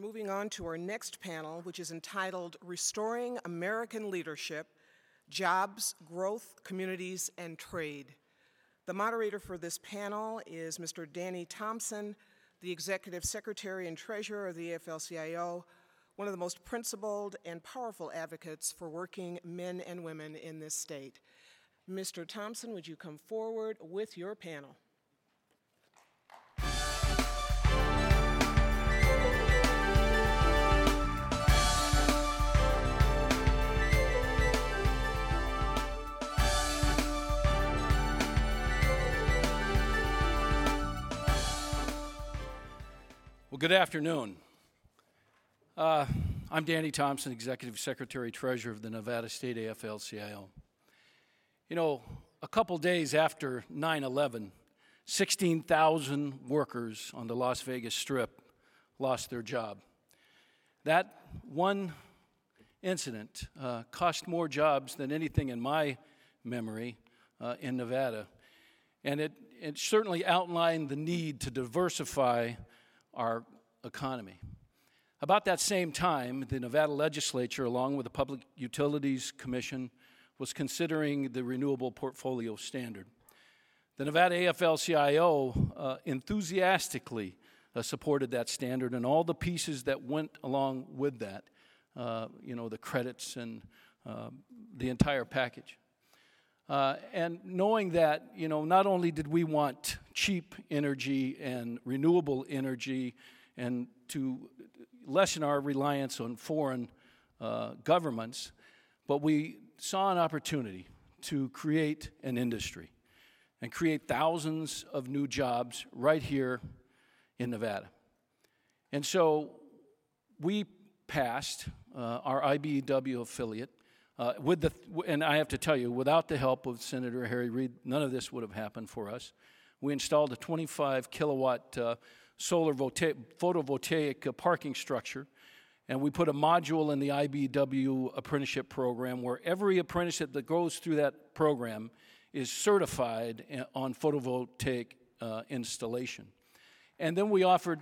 moving on to our next panel, which is entitled Restoring American Leadership, Jobs, Growth, Communities, and Trade. The moderator for this panel is Mr. Danny Thompson, the Executive Secretary and Treasurer of the AFL-CIO, one of the most principled and powerful advocates for working men and women in this state. Mr. Thompson, would you come forward with your panel? Well, good afternoon. I'm Danny Thompson, Executive Secretary Treasurer of the Nevada State AFL-CIO. You know, a couple days after 9/11, 16,000 workers on the Las Vegas Strip lost their job. That one incident cost more jobs than anything in my memory in Nevada. And it certainly outlined the need to diversify our economy. About that same time, the Nevada legislature, along with the Public Utilities Commission, was considering the Renewable Portfolio Standard. The Nevada AFL-CIO enthusiastically supported that standard and all the pieces that went along with that, the credits and the entire package. And knowing that, not only did we want cheap energy and renewable energy and to lessen our reliance on foreign governments, but we saw an opportunity to create an industry and create thousands of new jobs right here in Nevada. And so we passed our IBEW affiliate and I have to tell you, without the help of Senator Harry Reid, none of this would have happened for us. We installed a 25 kilowatt solar photovoltaic parking structure, and we put a module in the IBEW apprenticeship program where every apprenticeship that goes through that program is certified on photovoltaic installation. And then we offered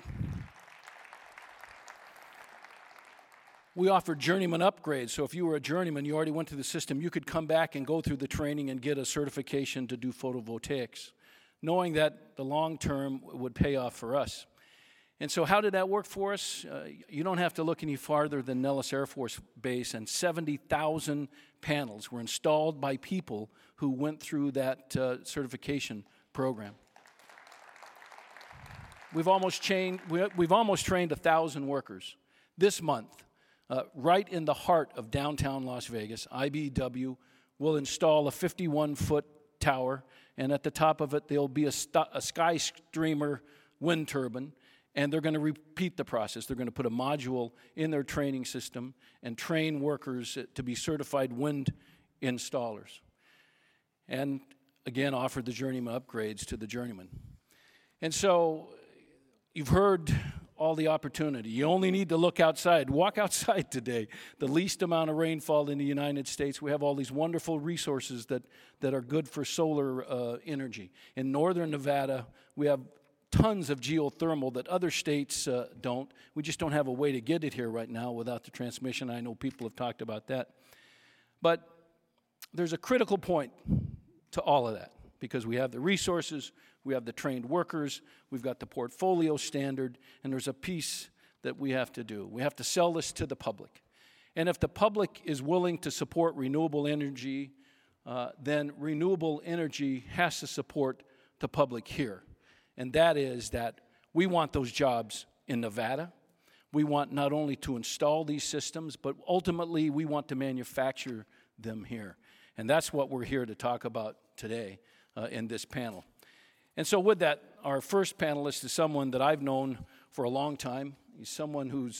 journeyman upgrades. So if you were a journeyman, you already went through the system, you could come back and go through the training and get a certification to do photovoltaics, knowing that the long term would pay off for us. And so how did that work for us? You don't have to look any farther than Nellis Air Force Base, and 70,000 panels were installed by people who went through that certification program. We've almost trained 1,000 workers. This month, right in the heart of downtown Las Vegas, IBEW will install a 51-foot tower, and at the top of it there'll be a SkyStreamer wind turbine, and they're going to repeat the process. They're going to put a module in their training system and train workers to be certified wind installers. And again, offer the journeyman upgrades to the journeyman. And so you've heard all the opportunity. You only need to look outside. Walk outside today. The least amount of rainfall in the United States. We have all these wonderful resources that are good for solar energy. In northern Nevada, we have tons of geothermal that other states don't. We just don't have a way to get it here right now without the transmission. I know people have talked about that. But there's a critical point to all of that because we have the resources, we have the trained workers, we've got the portfolio standard, and there's a piece that we have to do. We have to sell this to the public. And if the public is willing to support renewable energy, then renewable energy has to support the public here. And that is that we want those jobs in Nevada. We want not only to install these systems, but ultimately we want to manufacture them here. And that's what we're here to talk about today in this panel. And so with that, our first panelist is someone that I've known for a long time. He's someone who's,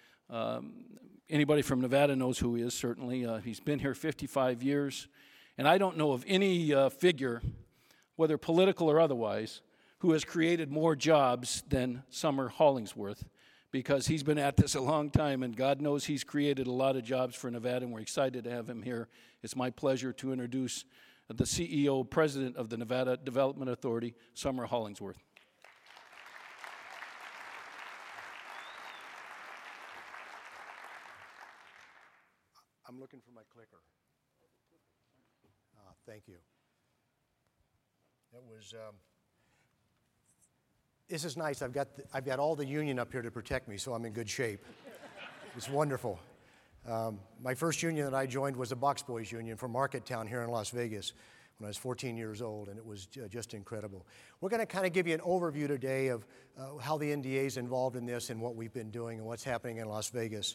anybody from Nevada knows who he is, certainly. He's been here 55 years. And I don't know of any figure, whether political or otherwise, who has created more jobs than Summer Hollingsworth, because he's been at this a long time, and God knows he's created a lot of jobs for Nevada, and we're excited to have him here. It's my pleasure to introduce the CEO, President of the Nevada Development Authority, Summer Hollingsworth. I'm looking for my clicker. Thank you. It was. This is nice. I've got all the union up here to protect me, so I'm in good shape. It's wonderful. My first union that I joined was the Box Boys Union from Markettown here in Las Vegas when I was 14 years old, and it was just incredible. We're going to kind of give you an overview today of how the NDA is involved in this and what we've been doing and what's happening in Las Vegas.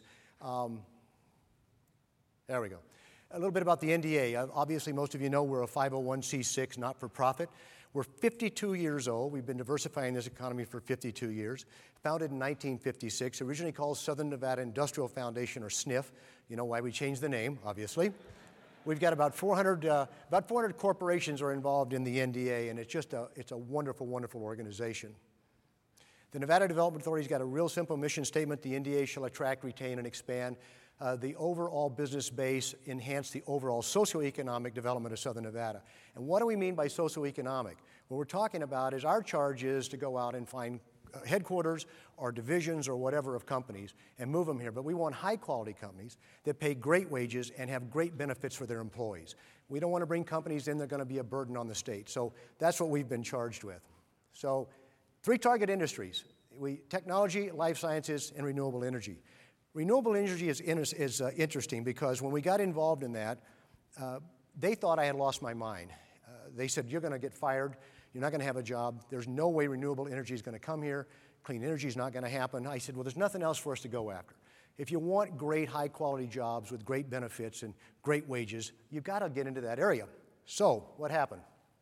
There we go. A little bit about the NDA. Obviously, most of you know we're a 501c6 not-for-profit. We're 52 years old. We've been diversifying this economy for 52 years. Founded in 1956, originally called Southern Nevada Industrial Foundation, or SNF. You know why we changed the name, obviously. We've got about 400 corporations are involved in the NDA, and it's a wonderful, wonderful organization. The Nevada Development Authority's got a real simple mission statement. The NDA shall attract, retain, and expand the overall business base, enhance the overall socioeconomic development of Southern Nevada. And what do we mean by socioeconomic? What we're talking about is our charge is to go out and find headquarters or divisions or whatever of companies and move them here. But we want high-quality companies that pay great wages and have great benefits for their employees. We don't want to bring companies in that are going to be a burden on the state. So that's what we've been charged with. So 3 target industries: technology, life sciences, and renewable energy. Renewable energy is interesting because when we got involved in that, they thought I had lost my mind. They said, you're going to get fired. You're not going to have a job. There's no way renewable energy is going to come here. Clean energy is not going to happen. I said, well, there's nothing else for us to go after. If you want great, high-quality jobs with great benefits and great wages, you've got to get into that area. So what happened?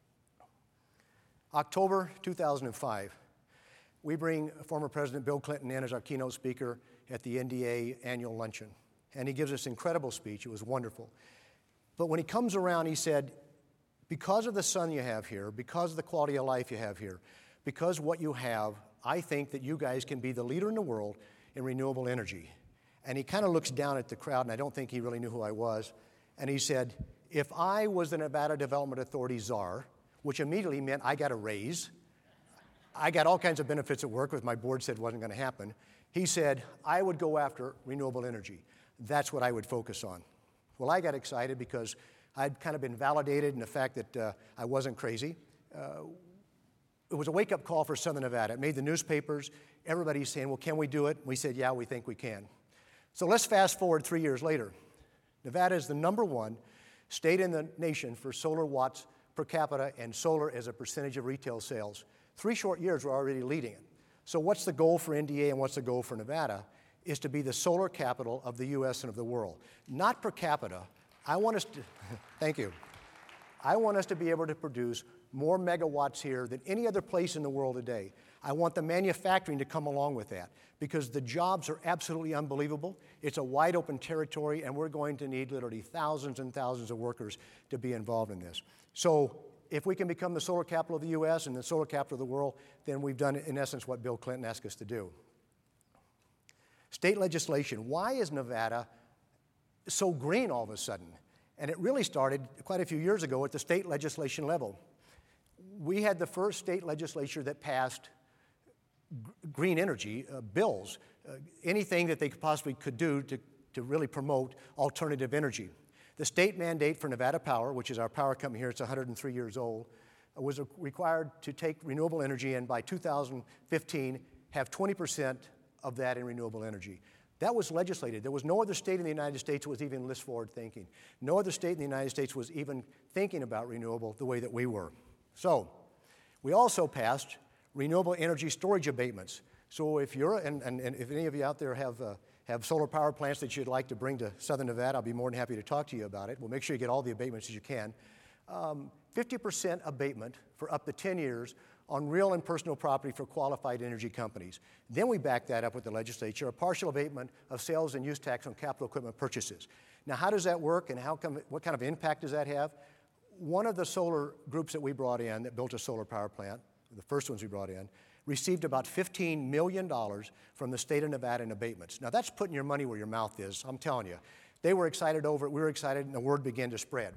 October 2005, we bring former President Bill Clinton in as our keynote speaker at the NDA annual luncheon. And he gives this incredible speech. It was wonderful. But when he comes around, he said, because of the sun you have here, because of the quality of life you have here, because what you have, I think that you guys can be the leader in the world in renewable energy. And he kind of looks down at the crowd, and I don't think he really knew who I was. And he said, if I was the Nevada Development Authority czar, which immediately meant I got a raise, I got all kinds of benefits at work, which my board said wasn't going to happen. He said, I would go after renewable energy. That's what I would focus on. Well, I got excited because I'd kind of been validated in the fact that I wasn't crazy. It was a wake-up call for Southern Nevada. It made the newspapers. Everybody's saying, well, can we do it? We said, yeah, we think we can. So let's fast forward 3 years later. Nevada is the #1 state in the nation for solar watts per capita and solar as a percentage of retail sales. 3 short years, we're already leading it. So what's the goal for NDA and what's the goal for Nevada? Is to be the solar capital of the U.S. and of the world. Not per capita. I want us to, thank you. I want us to be able to produce more megawatts here than any other place in the world today. I want the manufacturing to come along with that because the jobs are absolutely unbelievable. It's a wide open territory, and we're going to need literally thousands and thousands of workers to be involved in this. So if we can become the solar capital of the U.S. and the solar capital of the world, then we've done, in essence, what Bill Clinton asked us to do. State legislation. Why is Nevada so green all of a sudden? And it really started quite a few years ago at the state legislation level. We had the first state legislature that passed green energy bills, anything that they possibly could do to really promote alternative energy. The state mandate for Nevada Power, which is our power company here, it's 103 years old, was required to take renewable energy and by 2015 have 20% of that in renewable energy. That was legislated. There was no other state in the United States that was even this forward thinking. No other state in the United States was even thinking about renewable the way that we were. So we also passed renewable energy storage abatements. So if you're, and if any of you out there have solar power plants that you'd like to bring to Southern Nevada, I'll be more than happy to talk to you about it. We'll make sure you get all the abatements as you can. 50% abatement for up to 10 years on real and personal property for qualified energy companies. Then we back that up with the legislature, a partial abatement of sales and use tax on capital equipment purchases. Now, how does that work and what kind of impact does that have? One of the solar groups that we brought in that built a solar power plant, the first ones we brought in, received about $15 million from the state of Nevada in abatements. Now, that's putting your money where your mouth is, I'm telling you. They were excited over it, we were excited, and the word began to spread.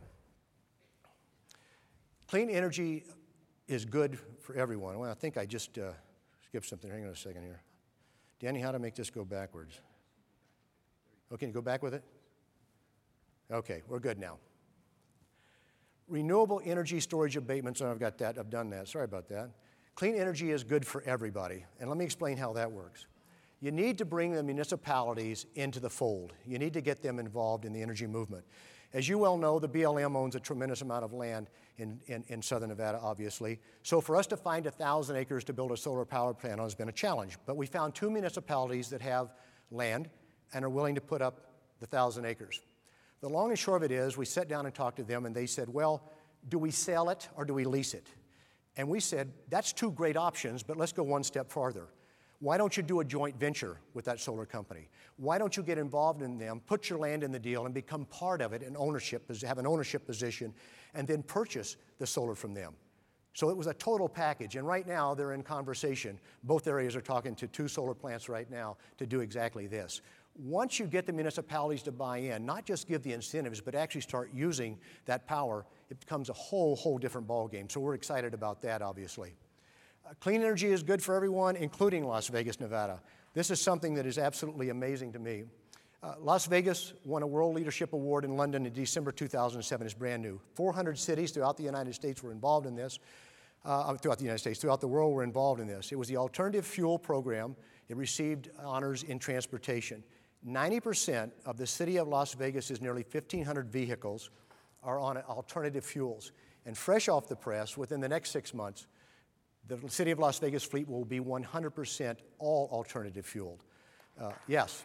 Clean energy is good for everyone. Well, I think I just skipped something. Hang on a second here. Danny, how to make this go backwards? Oh, can you go back with it? Okay, we're good now. Renewable energy storage abatements, and I've done that, sorry about that. Clean energy is good for everybody, and let me explain how that works. You need to bring the municipalities into the fold. You need to get them involved in the energy movement. As you well know, the BLM owns a tremendous amount of land in southern Nevada, obviously. So for us to find 1,000 acres to build a solar power plant on has been a challenge. But we found 2 municipalities that have land and are willing to put up the 1,000 acres. The long and short of it is, we sat down and talked to them, and they said, well, do we sell it or do we lease it? And we said, that's 2 great options, but let's go one step farther. Why don't you do a joint venture with that solar company? Why don't you get involved in them, put your land in the deal, and become part of it and have an ownership position, and then purchase the solar from them? So it was a total package, and right now they're in conversation. Both areas are talking to 2 solar plants right now to do exactly this. Once you get the municipalities to buy in, not just give the incentives, but actually start using that power, it becomes a whole different ballgame. So we're excited about that, obviously. Clean energy is good for everyone, including Las Vegas, Nevada. This is something that is absolutely amazing to me. Las Vegas won a World Leadership Award in London in December 2007. It's brand new. 400 cities throughout the United States were involved in this. Throughout the world were involved in this. It was the Alternative Fuel Program. It received honors in transportation. 90% of the city of Las Vegas' nearly 1,500 vehicles are on alternative fuels. And fresh off the press, within the next 6 months, the city of Las Vegas fleet will be 100% all alternative fueled. Yes.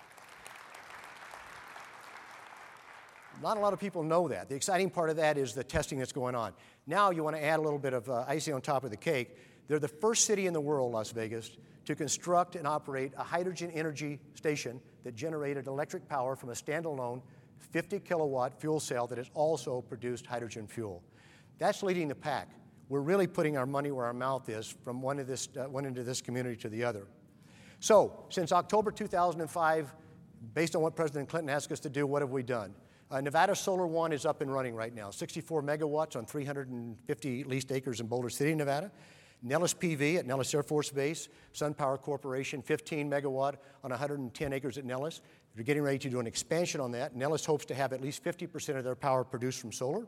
Not a lot of people know that. The exciting part of that is the testing that's going on. Now you want to add a little bit of icing on top of the cake. They're the first city in the world, Las Vegas, to construct and operate a hydrogen energy station that generated electric power from a standalone 50 kilowatt fuel cell that has also produced hydrogen fuel. That's leading the pack. We're really putting our money where our mouth is from one end of this community to the other. So, since October 2005, based on what President Clinton asked us to do, what have we done? Nevada Solar One is up and running right now, 64 megawatts on 350 leased acres in Boulder City, Nevada. Nellis PV at Nellis Air Force Base, SunPower Corporation, 15 megawatt on 110 acres at Nellis. They're getting ready to do an expansion on that. Nellis hopes to have at least 50% of their power produced from solar.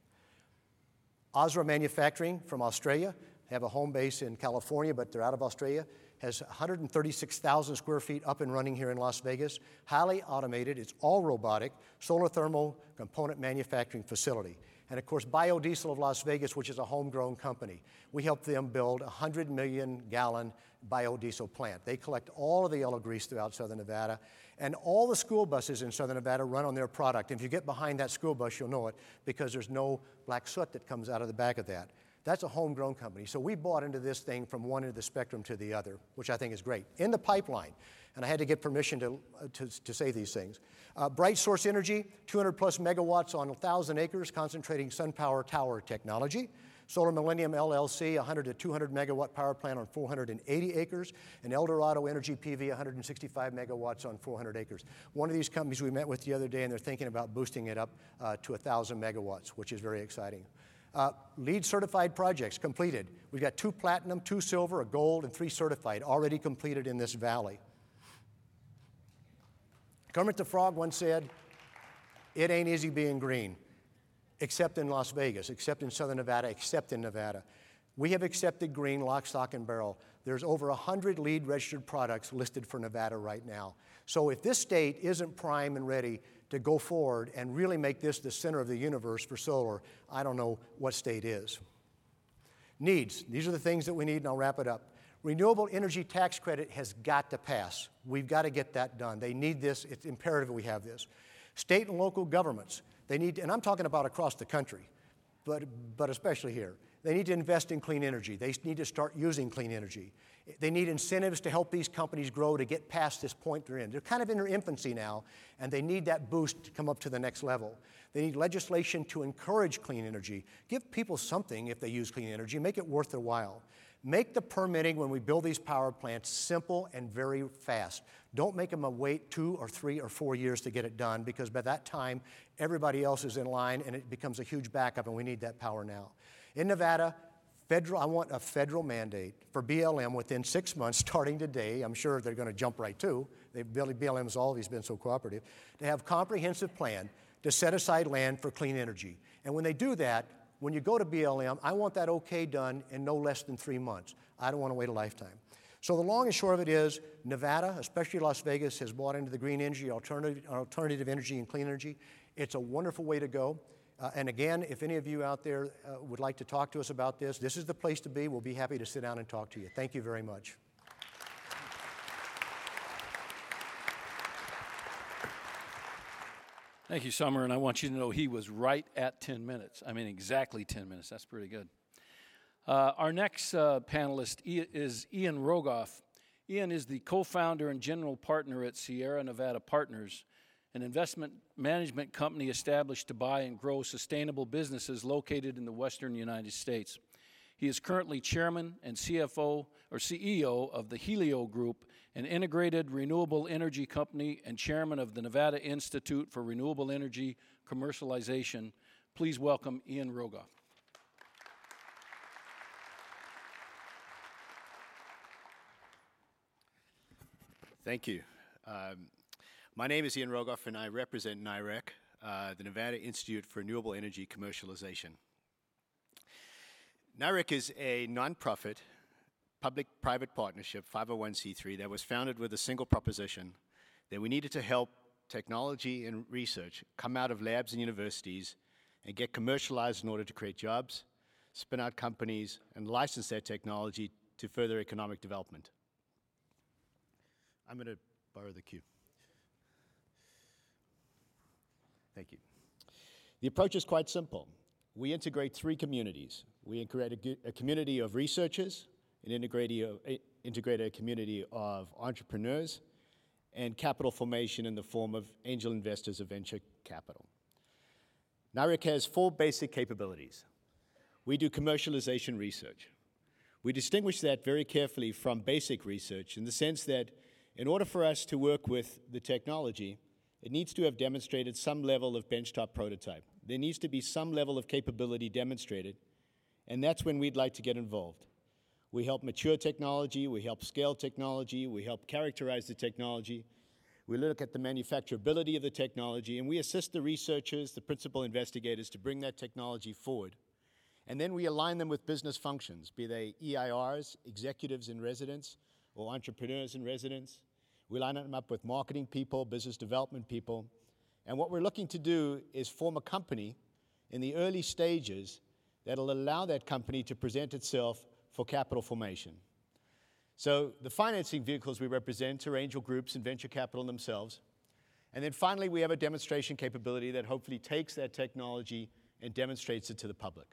Osra Manufacturing from Australia, have a home base in California, but they're out of Australia, has 136,000 square feet up and running here in Las Vegas, highly automated, it's all robotic, solar thermal component manufacturing facility. And of course, Biodiesel of Las Vegas, which is a homegrown company. We helped them build a 100 million gallon biodiesel plant. They collect all of the yellow grease throughout southern Nevada, and all the school buses in southern Nevada run on their product. And if you get behind that school bus, you'll know it, because there's no black soot that comes out of the back of that. That's a homegrown company. So we bought into this thing from one end of the spectrum to the other, which I think is great. In the pipeline, and I had to get permission to say these things. Bright Source Energy, 200 plus megawatts on 1,000 acres, concentrating SunPower tower technology. Solar Millennium LLC, 100 to 200 megawatt power plant on 480 acres. And Eldorado Energy PV, 165 megawatts on 400 acres. One of these companies we met with the other day, and they're thinking about boosting it up to 1,000 megawatts, which is very exciting. LEED certified projects completed. We've got 2 platinum, 2 silver, a gold, and 3 certified already completed in this valley. Kermit the Frog once said, "It ain't easy being green, except in Las Vegas, except in southern Nevada, except in Nevada." We have accepted green lock, stock, and barrel. There's over 100 LEED registered products listed for Nevada right now. So if this state isn't prime and ready to go forward and really make this the center of the universe for solar, I don't know what state is. Needs. These are the things that we need, and I'll wrap it up. Renewable energy tax credit has got to pass. We've got to get that done. They need this. It's imperative we have this. State and local governments, they need, and I'm talking about across the country, but especially here. They need to invest in clean energy. They need to start using clean energy. They need incentives to help these companies grow to get past this point they're in. They're kind of in their infancy now, and they need that boost to come up to the next level. They need legislation to encourage clean energy. Give people something if they use clean energy. Make it worth their while. Make the permitting when we build these power plants simple and very fast. Don't make them wait 2 or 3 or 4 years to get it done, because by that time, everybody else is in line and it becomes a huge backup, and we need that power now. In Nevada, I want a federal mandate for BLM within 6 months, starting today. I'm sure they're going to jump right to. BLM's always been so cooperative. To have a comprehensive plan to set aside land for clean energy. And when they do that, when you go to BLM, I want that okay done in no less than 3 months. I don't want to wait a lifetime. So the long and short of it is, Nevada, especially Las Vegas, has bought into the green energy, alternative energy, and clean energy. It's a wonderful way to go. And again, if any of you out there would like to talk to us about this, this is the place to be. We'll be happy to sit down and talk to you. Thank you very much. Thank you, Summer, and I want you to know he was right at 10 minutes. I mean, exactly 10 minutes. That's pretty good. Our next panelist is Ian Rogoff. Ian is the co-founder and general partner at Sierra Nevada Partners, an investment management company established to buy and grow sustainable businesses located in the western United States. He is currently chairman and CEO of the Helio Group, an integrated renewable energy company, and chairman of the Nevada Institute for Renewable Energy Commercialization. Please welcome Ian Rogoff. Thank you. My name is Ian Rogoff, and I represent NIREC, the Nevada Institute for Renewable Energy Commercialization. NIREC is a nonprofit, public-private partnership, 501c3, that was founded with a single proposition that we needed to help technology and research come out of labs and universities and get commercialized in order to create jobs, spin out companies, and license that technology to further economic development. I'm going to borrow the cue. Thank you. The approach is quite simple. We integrate 3 communities. We integrate a community of researchers, integrate a community of entrepreneurs, and capital formation in the form of angel investors of venture capital. NIREC has 4 basic capabilities. We do commercialization research. We distinguish that very carefully from basic research in the sense that in order for us to work with the technology, it needs to have demonstrated some level of benchtop prototype. There needs to be some level of capability demonstrated, and that's when we'd like to get involved. We help mature technology, we help scale technology, we help characterize the technology, we look at the manufacturability of the technology, and we assist the researchers, the principal investigators, to bring that technology forward. And then we align them with business functions, be they EIRs, executives in residence, or entrepreneurs in residence. We line them up with marketing people, business development people. And what we're looking to do is form a company in the early stages that'll allow that company to present itself for capital formation. So the financing vehicles we represent are angel groups and venture capital themselves. And then finally, we have a demonstration capability that hopefully takes that technology and demonstrates it to the public.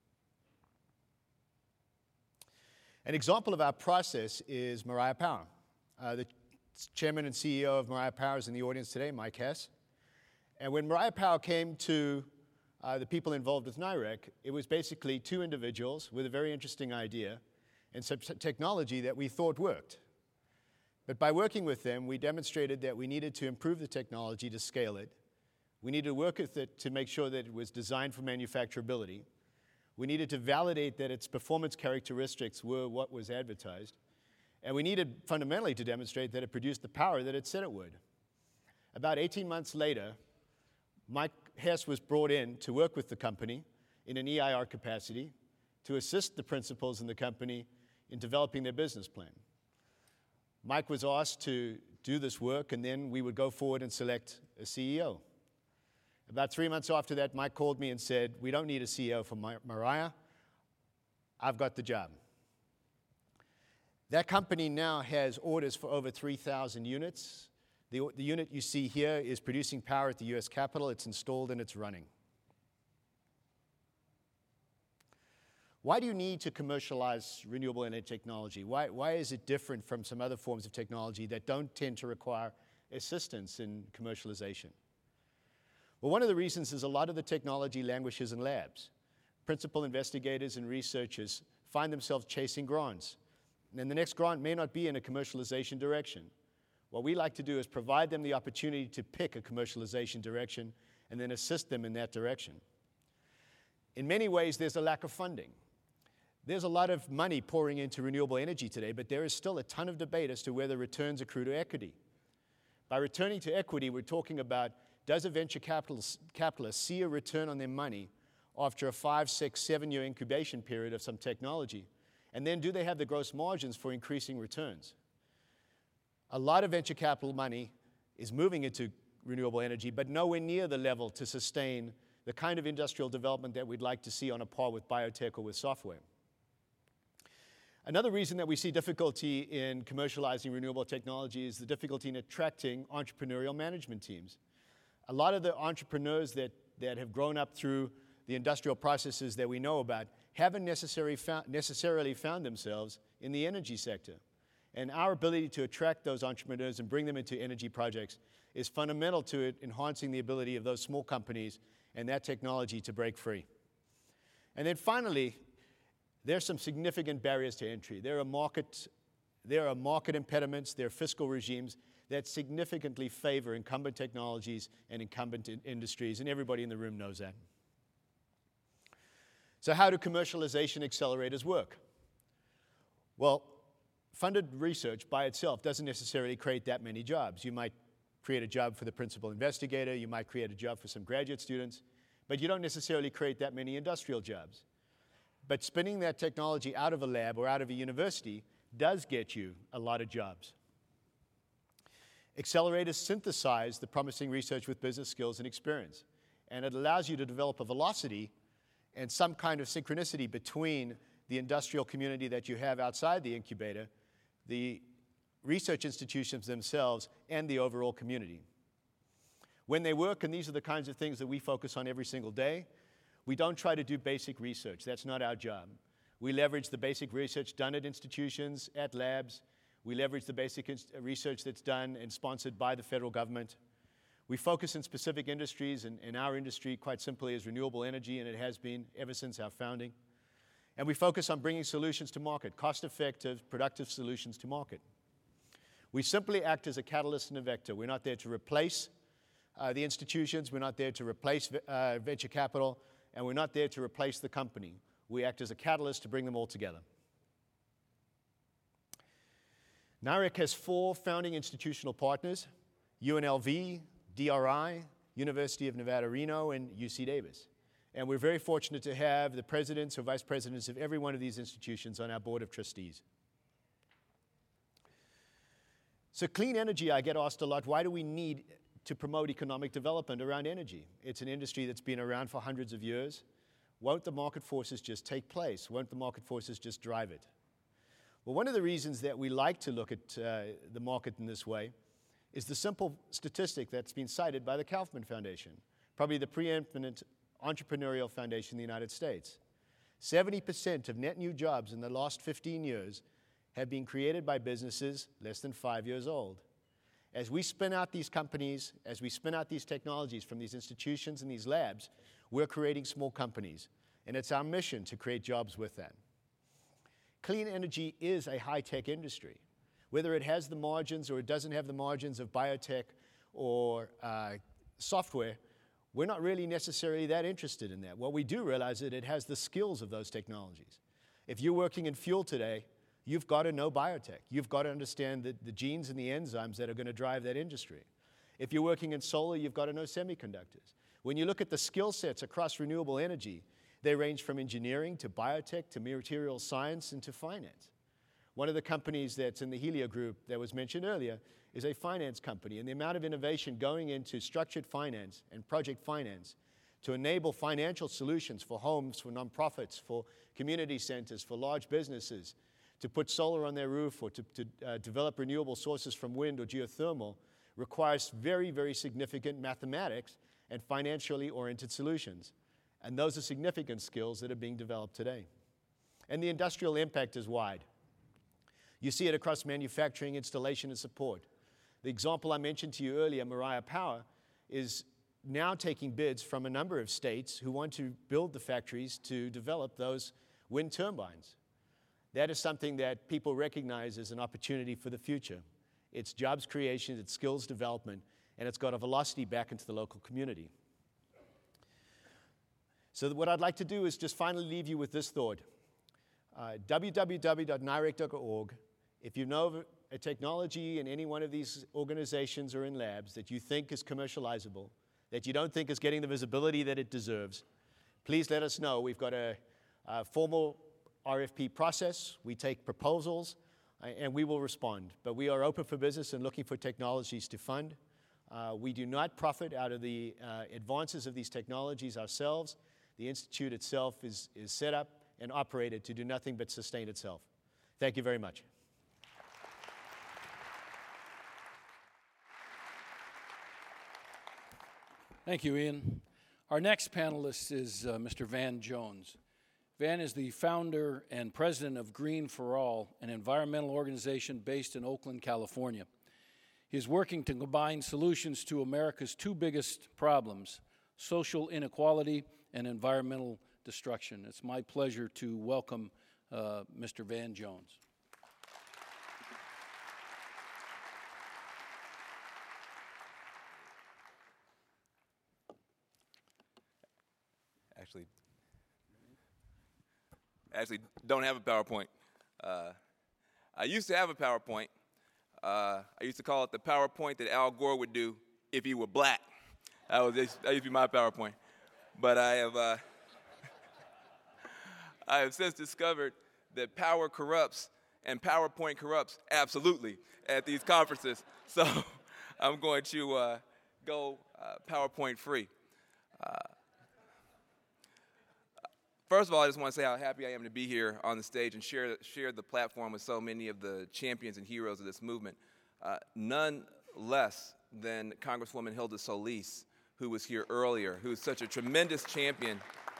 An example of our process is Mariah Power. The chairman and CEO of Mariah Power is in the audience today, Mike Hess. And when Mariah Power came to the people involved with NIREC, it was basically 2 individuals with a very interesting idea and some technology that we thought worked. But by working with them, we demonstrated that we needed to improve the technology to scale it. We needed to work with it to make sure that it was designed for manufacturability. We needed to validate that its performance characteristics were what was advertised. And we needed fundamentally to demonstrate that it produced the power that it said it would. About 18 months later, Mike Hess was brought in to work with the company in an EIR capacity to assist the principals in the company in developing their business plan. Mike was asked to do this work, and then we would go forward and select a CEO. About 3 months after that, Mike called me and said, "We don't need a CEO for Mariah. I've got the job." That company now has orders for over 3,000 units. The unit you see here is producing power at the U.S. Capitol. It's installed and it's running. Why do you need to commercialize renewable energy technology? Why is it different from some other forms of technology that don't tend to require assistance in commercialization? Well, one of the reasons is a lot of the technology languishes in labs. Principal investigators and researchers find themselves chasing grants. And the next grant may not be in a commercialization direction. What we like to do is provide them the opportunity to pick a commercialization direction and then assist them in that direction. In many ways, there's a lack of funding. There's a lot of money pouring into renewable energy today, but there is still a ton of debate as to whether returns accrue to equity. By returning to equity, we're talking about does a venture capitalist see a return on their money after a 5, 6, 7-year incubation period of some technology? And then do they have the gross margins for increasing returns? A lot of venture capital money is moving into renewable energy, but nowhere near the level to sustain the kind of industrial development that we'd like to see on a par with biotech or with software. Another reason that we see difficulty in commercializing renewable technology is the difficulty in attracting entrepreneurial management teams. A lot of the entrepreneurs that have grown up through the industrial processes that we know about haven't necessarily found themselves in the energy sector. And our ability to attract those entrepreneurs and bring them into energy projects is fundamental to it, enhancing the ability of those small companies and that technology to break free. And then finally, there are some significant barriers to entry. There are market impediments, there are fiscal regimes that significantly favor incumbent technologies and incumbent industries, and everybody in the room knows that. So how do commercialization accelerators work? Well, funded research by itself doesn't necessarily create that many jobs. You might create a job for the principal investigator, you might create a job for some graduate students, but you don't necessarily create that many industrial jobs. But spinning that technology out of a lab or out of a university does get you a lot of jobs. Accelerators synthesize the promising research with business skills and experience, and it allows you to develop a velocity and some kind of synchronicity between the industrial community that you have outside the incubator, the research institutions themselves, and the overall community. When they work, and these are the kinds of things that we focus on every single day, we don't try to do basic research. That's not our job. We leverage the basic research done at institutions, at labs. We leverage the basic research that's done and sponsored by the federal government. We focus in specific industries, and our industry, quite simply, is renewable energy, and it has been ever since our founding. And we focus on bringing solutions to market, cost-effective, productive solutions to market. We simply act as a catalyst and a vector. We're not there to replace the institutions. We're not there to replace venture capital. And we're not there to replace the company. We act as a catalyst to bring them all together. NIREC has 4 founding institutional partners: UNLV, DRI, University of Nevada, Reno, and UC Davis. And we're very fortunate to have the presidents or vice presidents of every one of these institutions on our board of trustees. So clean energy, I get asked a lot, why do we need to promote economic development around energy? It's an industry that's been around for hundreds of years. Won't the market forces just take place? Won't the market forces just drive it? Well, one of the reasons that we like to look at the market in this way is the simple statistic that's been cited by the Kaufman Foundation, probably the preeminent entrepreneurial foundation in the United States. 70% of net new jobs in the last 15 years have been created by businesses less than 5 years old. As we spin out these companies, as we spin out these technologies from these institutions and these labs, we're creating small companies, and it's our mission to create jobs with that. Clean energy is a high-tech industry. Whether it has the margins or it doesn't have the margins of biotech or software, we're not really necessarily that interested in that. What we do realize is that it has the skills of those technologies. If you're working in fuel today, you've got to know biotech. You've got to understand the genes and the enzymes that are going to drive that industry. If you're working in solar, you've got to know semiconductors. When you look at the skill sets across renewable energy, they range from engineering to biotech to material science and to finance. One of the companies that's in the Helia group that was mentioned earlier is a finance company, and the amount of innovation going into structured finance and project finance to enable financial solutions for homes, for nonprofits, for community centers, for large businesses, to put solar on their roof or to develop renewable sources from wind or geothermal requires very, very significant mathematics and financially oriented solutions. And those are significant skills that are being developed today. And the industrial impact is wide. You see it across manufacturing, installation, and support. The example I mentioned to you earlier, Mariah Power, is now taking bids from a number of states who want to build the factories to develop those wind turbines. That is something that people recognize as an opportunity for the future. It's jobs creation, it's skills development, and it's got a velocity back into the local community. So what I'd like to do is just finally leave you with this thought. www.nirec.org. If you know of a technology in any one of these organizations or in labs that you think is commercializable, that you don't think is getting the visibility that it deserves, please let us know. We've got a formal RFP process. We take proposals, and we will respond. But we are open for business and looking for technologies to fund. We do not profit out of the advances of these technologies ourselves. The Institute itself is set up and operated to do nothing but sustain itself. Thank you very much. Thank you, Ian. Our next panelist is Mr. Van Jones. Van is the founder and president of Green for All, an environmental organization based in Oakland, California. He is working to combine solutions to America's two biggest problems, social inequality and environmental destruction. It's my pleasure to welcome Mr. Van Jones. Actually don't have a PowerPoint. I used to have a PowerPoint. I used to call it the PowerPoint that Al Gore would do if he were black. That used to be my PowerPoint. But I have since discovered that power corrupts and PowerPoint corrupts absolutely at these conferences. So I'm going to go PowerPoint free. First of all, I just want to say how happy I am to be here on the stage and share the platform with so many of the champions and heroes of this movement. None less than Congresswoman Hilda Solis, who was here earlier, who is such a tremendous champion.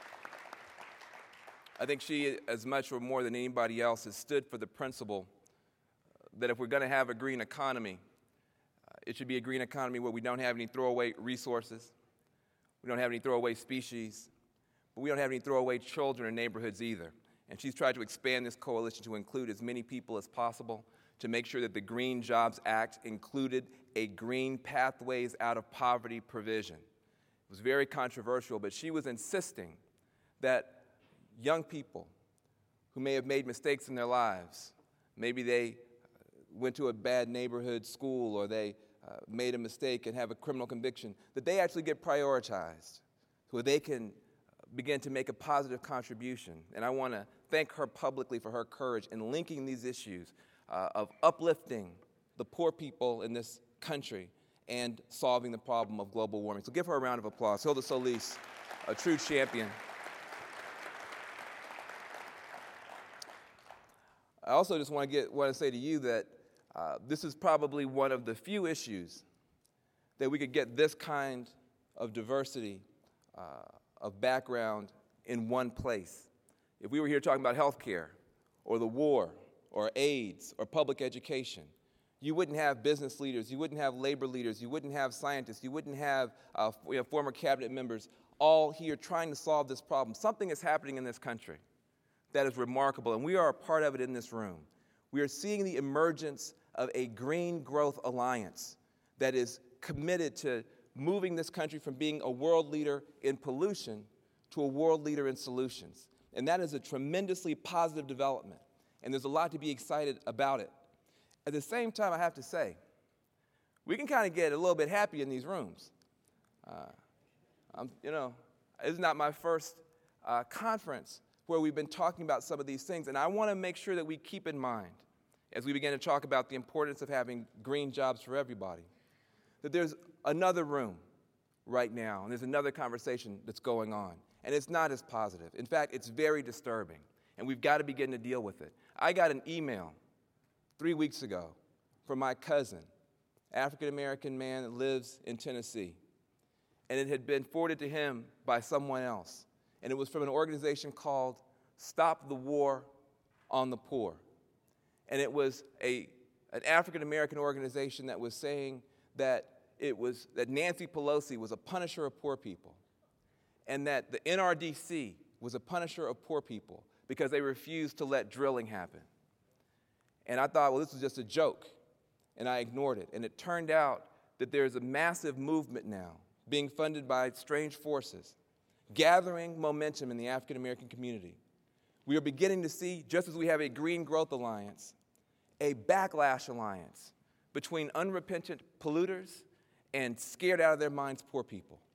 I think she, as much or more than anybody else, has stood for the principle that if we're going to have a green economy, it should be a green economy where we don't have any throwaway resources, we don't have any throwaway species, but we don't have any throwaway children in neighborhoods either. And she's tried to expand this coalition to include as many people as possible, to make sure that the Green Jobs Act included a green pathways out of poverty provision. It was very controversial, but she was insisting that young people who may have made mistakes in their lives, maybe they went to a bad neighborhood school or they made a mistake and have a criminal conviction, that they actually get prioritized so they can begin to make a positive contribution. And I want to thank her publicly for her courage in linking these issues of uplifting the poor people in this country and solving the problem of global warming. So give her a round of applause. Hilda Solis, a true champion. I also just want to say to you that this is probably one of the few issues that we could get this kind of diversity of background in one place. If we were here talking about health care or the war or AIDS or public education, you wouldn't have business leaders, you wouldn't have labor leaders, you wouldn't have scientists, you wouldn't have former cabinet members all here trying to solve this problem. Something is happening in this country that is remarkable, and we are a part of it in this room. We are seeing the emergence of a green growth alliance that is committed to moving this country from being a world leader in pollution to a world leader in solutions. And that is a tremendously positive development, and there's a lot to be excited about it. At the same time, I have to say, we can kind of get a little bit happy in these rooms. This is not my first conference where we've been talking about some of these things, and I want to make sure that we keep in mind, as we begin to talk about the importance of having green jobs for everybody, that there's another room right now, and there's another conversation that's going on, and it's not as positive. In fact, it's very disturbing, and we've got to begin to deal with it. I got an email 3 weeks ago from my cousin, African-American man that lives in Tennessee, and it had been forwarded to him by someone else, and it was from an organization called Stop the War on the Poor. And it was an African-American organization that was saying that Nancy Pelosi was a punisher of poor people, and that the NRDC was a punisher of poor people because they refused to let drilling happen. And I thought, well, this was just a joke, and I ignored it. And it turned out that there's a massive movement now being funded by strange forces, gathering momentum in the African-American community. We are beginning to see, just as we have a Green Growth Alliance, a backlash alliance between unrepentant polluters and scared out of their minds poor people.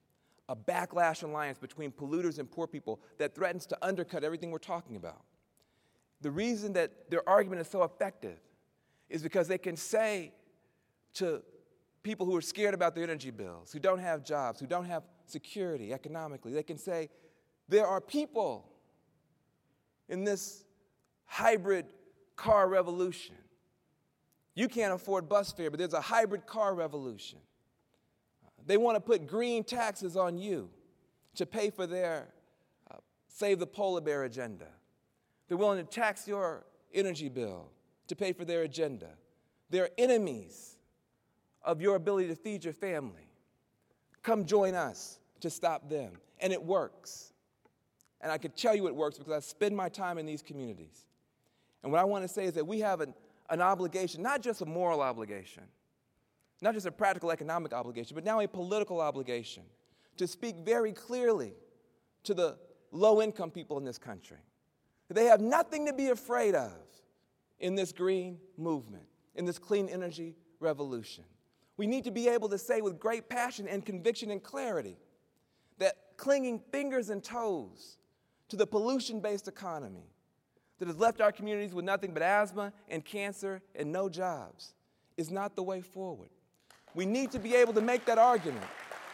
a backlash alliance between polluters and poor people that threatens to undercut everything we're talking about. The reason that their argument is so effective is because they can say to people who are scared about their energy bills, who don't have jobs, who don't have security economically, they can say, there are people in this hybrid car revolution. You can't afford bus fare, but there's a hybrid car revolution. They want to put green taxes on you to pay for their Save the Polar Bear agenda. They're willing to tax your energy bill to pay for their agenda. They're enemies of your ability to feed your family. Come join us to stop them. And it works. And I can tell you it works because I spend my time in these communities. And what I want to say is that we have an obligation, not just a moral obligation, not just a practical economic obligation, but now a political obligation to speak very clearly to the low-income people in this country. That they have nothing to be afraid of in this green movement, in this clean energy revolution. We need to be able to say with great passion and conviction and clarity that clinging fingers and toes to the pollution-based economy that has left our communities with nothing but asthma and cancer and no jobs is not the way forward. We need to be able to make that argument.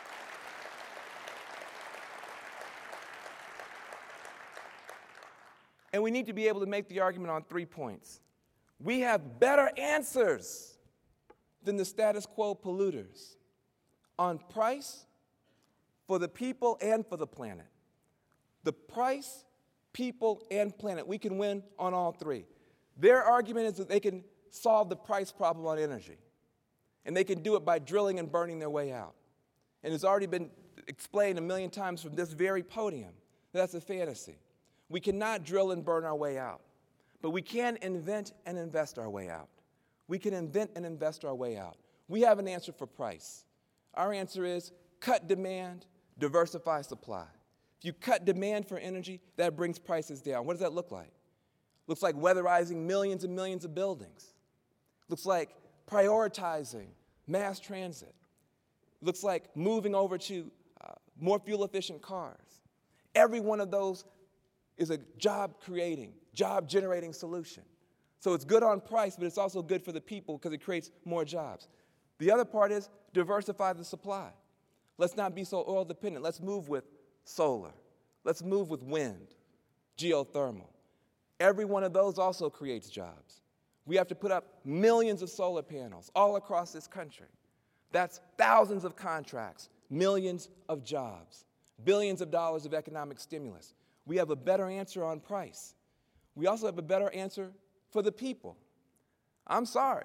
And we need to be able to make the argument on 3 points. We have better answers than the status quo polluters on price for the people and for the planet. The price, people, and planet. We can win on all three. Their argument is that they can solve the price problem on energy. And they can do it by drilling and burning their way out. And it's already been explained a million times from this very podium. That's a fantasy. We cannot drill and burn our way out. But we can invent and invest our way out. We can invent and invest our way out. We have an answer for price. Our answer is cut demand, diversify supply. If you cut demand for energy, that brings prices down. What does that look like? Looks like weatherizing millions and millions of buildings. Looks like prioritizing mass transit. Looks like moving over to more fuel-efficient cars. Every one of those is a job-creating, job-generating solution. So it's good on price, but it's also good for the people because it creates more jobs. The other part is diversify the supply. Let's not be so oil-dependent. Let's move with solar. Let's move with wind, geothermal. Every one of those also creates jobs. We have to put up millions of solar panels all across this country. That's thousands of contracts, millions of jobs, billions of dollars of economic stimulus. We have a better answer on price. We also have a better answer for the people. I'm sorry.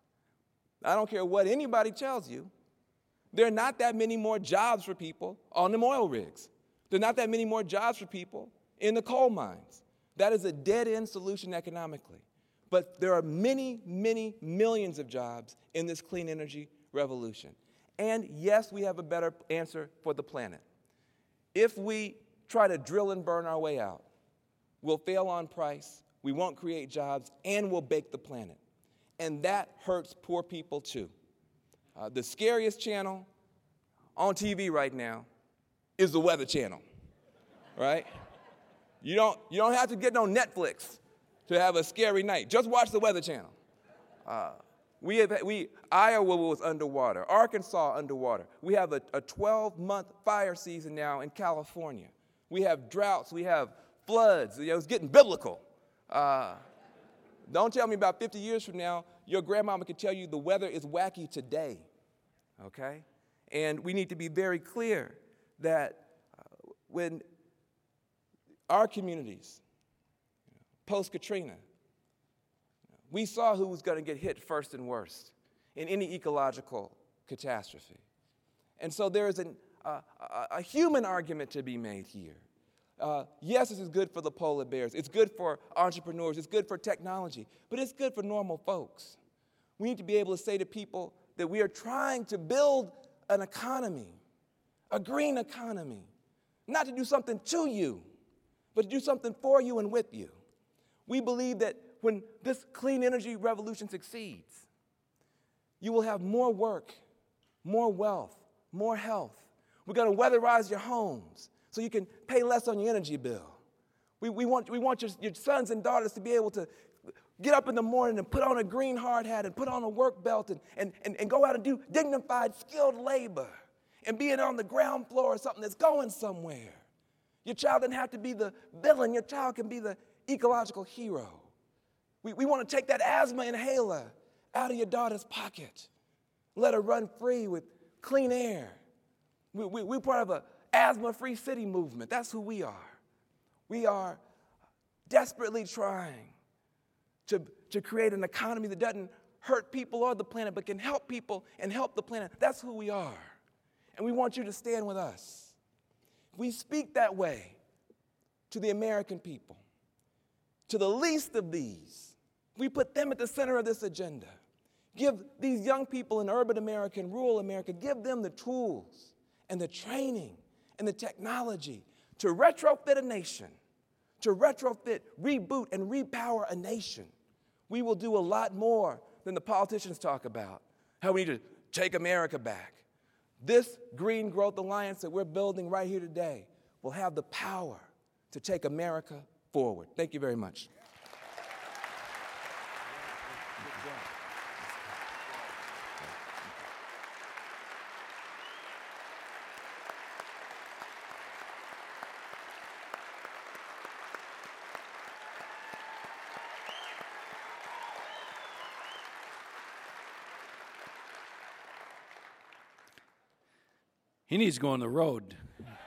I don't care what anybody tells you. There are not that many more jobs for people on them oil rigs. There are not that many more jobs for people in the coal mines. That is a dead-end solution economically. But there are many, many millions of jobs in this clean energy revolution. And yes, we have a better answer for the planet. If we try to drill and burn our way out, we'll fail on price, we won't create jobs, and we'll bake the planet. And that hurts poor people too. The scariest channel on TV right now is the Weather Channel, right? You don't have to get on Netflix to have a scary night. Just watch the Weather Channel. Iowa was underwater. Arkansas underwater. We have a 12-month fire season now in California. We have droughts. We have floods. It's getting biblical. Don't tell me about 50 years from now, your grandmama can tell you the weather is wacky today, okay? And we need to be very clear that when our communities, post-Katrina, we saw who was going to get hit first and worst in any ecological catastrophe. And so there is a human argument to be made here. Yes, this is good for the polar bears. It's good for entrepreneurs. It's good for technology. But it's good for normal folks. We need to be able to say to people that we are trying to build an economy, a green economy, not to do something to you, but to do something for you and with you. We believe that when this clean energy revolution succeeds, you will have more work, more wealth, more health. We're going to weatherize your homes so you can pay less on your energy bill. We want your sons and daughters to be able to get up in the morning and put on a green hard hat and put on a work belt and go out and do dignified, skilled labor and being on the ground floor of something that's going somewhere. Your child doesn't have to be the villain. Your child can be the ecological hero. We want to take that asthma inhaler out of your daughter's pocket. Let her run free with clean air. We're part of an asthma-free city movement. That's who we are. We are desperately trying to create an economy that doesn't hurt people or the planet, but can help people and help the planet. That's who we are. And we want you to stand with us. We speak that way to the American people, to the least of these. We put them at the center of this agenda. Give these young people in urban America and rural America, give them the tools and the training and the technology to retrofit a nation, to retrofit, reboot, and repower a nation. We will do a lot more than the politicians talk about, how we need to take America back. This Green Growth Alliance that we're building right here today will have the power to take America forward. Thank you very much. He needs to go on the road.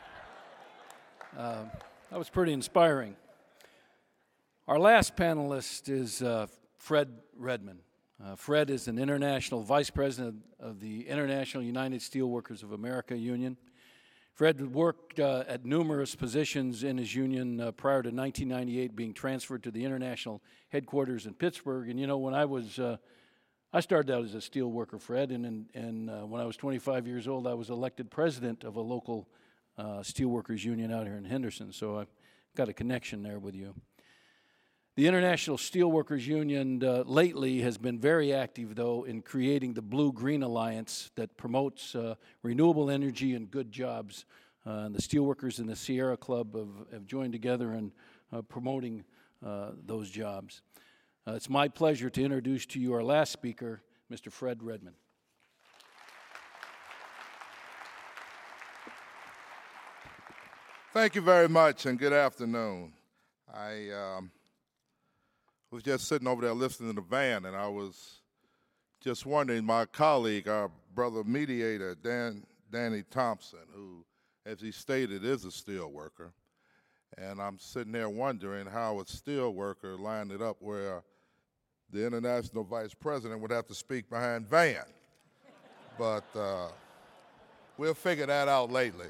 That was pretty inspiring. Our last panelist is Fred Redmond. Fred is an international vice president of the International United Steelworkers of America Union. Fred worked at numerous positions in his union prior to 1998 being transferred to the international headquarters in Pittsburgh. And you know, when I started out as a steel worker, Fred, and when I was 25 years old, I was elected president of a local steelworkers union out here in Henderson, so I've got a connection there with you. The International Steelworkers Union lately has been very active, though, in creating the Blue-Green Alliance that promotes renewable energy and good jobs. And the steelworkers in the Sierra Club have joined together in promoting those jobs. It's my pleasure to introduce to you our last speaker, Mr. Fred Redmond. Thank you very much, and good afternoon. I was just sitting over there listening to the van, and I was just wondering, my colleague, our brother mediator, Danny Thompson, who, as he stated, is a steel worker, and I'm sitting there wondering how a steel worker lined it up where the international vice president would have to speak behind Van. But we'll figure that out later.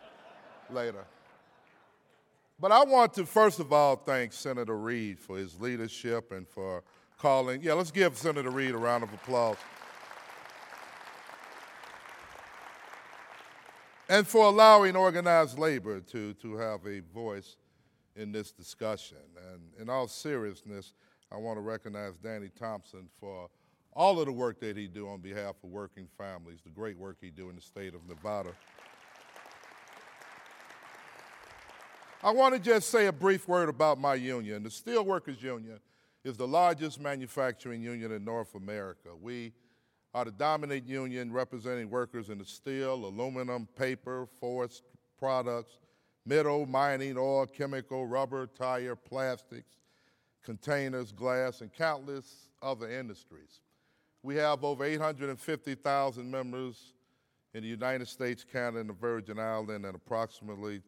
But I want to, first of all, thank Senator Reid for his leadership and for calling. Yeah, let's give Senator Reid a round of applause. And for allowing organized labor to have a voice in this discussion. And in all seriousness, I want to recognize Danny Thompson for all of the work that he do on behalf of working families, the great work he do in the state of Nevada. I want to just say a brief word about my union. The Steelworkers Union is the largest manufacturing union in North America. We are the dominant union representing workers in the steel, aluminum, paper, forest products, metal, mining, oil, chemical, rubber, tire, plastics, containers, glass, and countless other industries. We have over 850,000 members in the United States, Canada, and the Virgin Islands, and approximately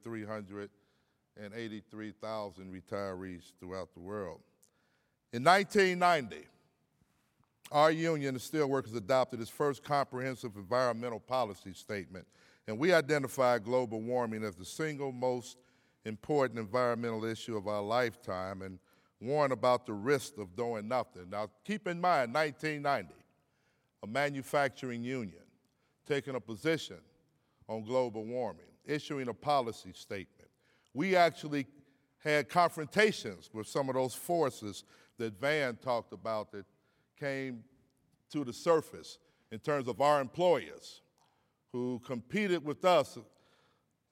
383,000 retirees throughout the world. In 1990, our union, the Steelworkers, adopted its first comprehensive environmental policy statement, and we identified global warming as the single most important environmental issue of our lifetime and warned about the risk of doing nothing. Now, keep in mind, 1990, a manufacturing union taking a position on global warming, issuing a policy statement. We actually had confrontations with some of those forces that Van talked about that came to the surface in terms of our employers who competed with us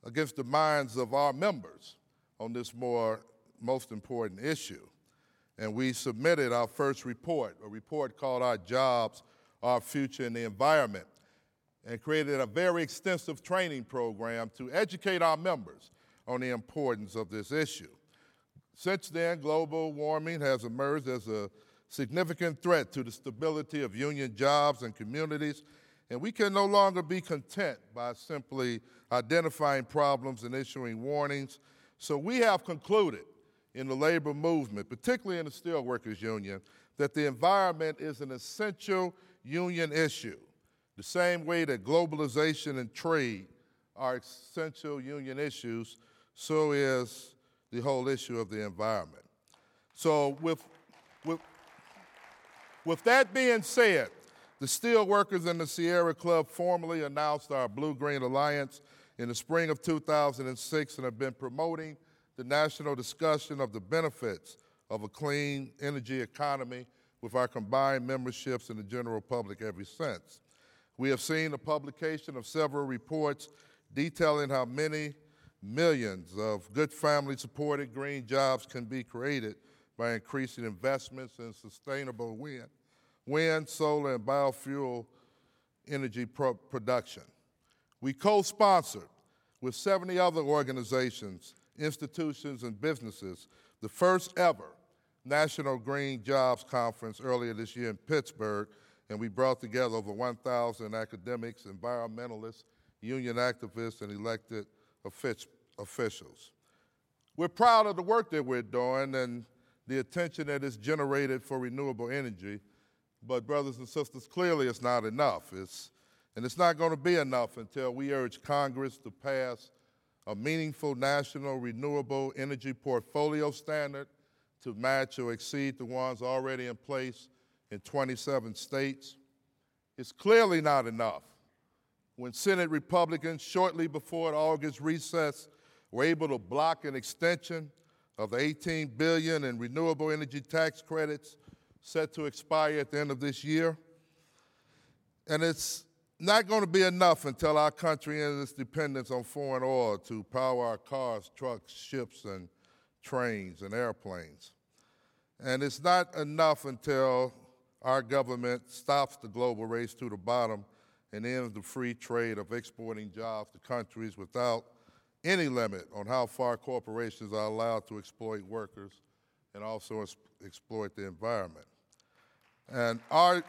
against the minds of our members on this most important issue. And we submitted our first report, a report called Our Jobs, Our Future in the Environment, and created a very extensive training program to educate our members on the importance of this issue. Since then, global warming has emerged as a significant threat to the stability of union jobs and communities, and we can no longer be content by simply identifying problems and issuing warnings. So we have concluded in the labor movement, particularly in the Steelworkers Union, that the environment is an essential union issue, the same way that globalization and trade are essential union issues, so is the whole issue of the environment. So with that being said, the Steelworkers and the Sierra Club formally announced our Blue-Green Alliance in the spring of 2006 and have been promoting the national discussion of the benefits of a clean energy economy with our combined memberships in the general public ever since. We have seen the publication of several reports detailing how many millions of good family-supported green jobs can be created by increasing investments in sustainable wind, solar, and biofuel energy production. We co-sponsored with 70 other organizations, institutions, and businesses the first ever National Green Jobs Conference earlier this year in Pittsburgh, and we brought together over 1,000 academics, environmentalists, union activists, and elected officials. We're proud of the work that we're doing and the attention that is generated for renewable energy, but brothers and sisters, clearly it's not enough. And it's not going to be enough until we urge Congress to pass a meaningful national renewable energy portfolio standard to match or exceed the ones already in place in 27 states. It's clearly not enough when Senate Republicans, shortly before the August recess, were able to block an extension of the $18 billion in renewable energy tax credits set to expire at the end of this year. And it's not going to be enough until our country ends its dependence on foreign oil to power our cars, trucks, ships, and trains and airplanes. And it's not enough until our government stops the global race to the bottom and ends the free trade of exporting jobs to countries without any limit on how far corporations are allowed to exploit workers and also exploit the environment. And our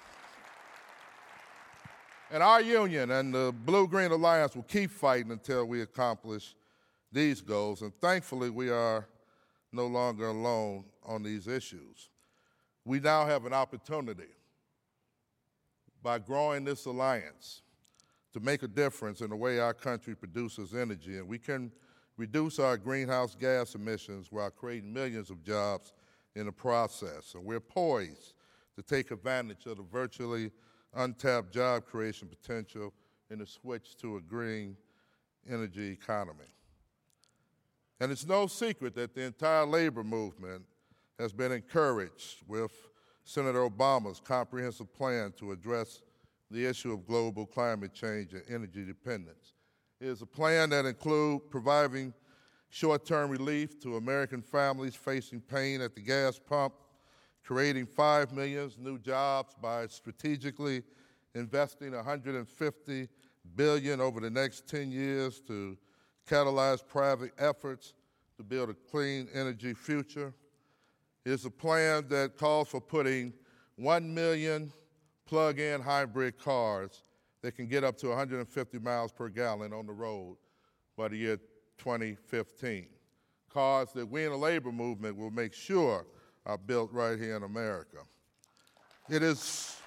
union and the Blue-Green Alliance will keep fighting until we accomplish these goals, and thankfully we are no longer alone on these issues. We now have an opportunity by growing this alliance to make a difference in the way our country produces energy, and we can reduce our greenhouse gas emissions while creating millions of jobs in the process. And we're poised to take advantage of the virtually untapped job creation potential in the switch to a green energy economy. And it's no secret that the entire labor movement has been encouraged with Senator Obama's comprehensive plan to address the issue of global climate change and energy dependence. It is a plan that includes providing short-term relief to American families facing pain at the gas pump, creating 5 million new jobs by strategically investing $150 billion over the next 10 years to catalyze private efforts to build a clean energy future. It's a plan that calls for putting 1 million plug-in hybrid cars that can get up to 150 miles per gallon on the road by the year 2015. Cars that we in the labor movement will make sure are built right here in America. It is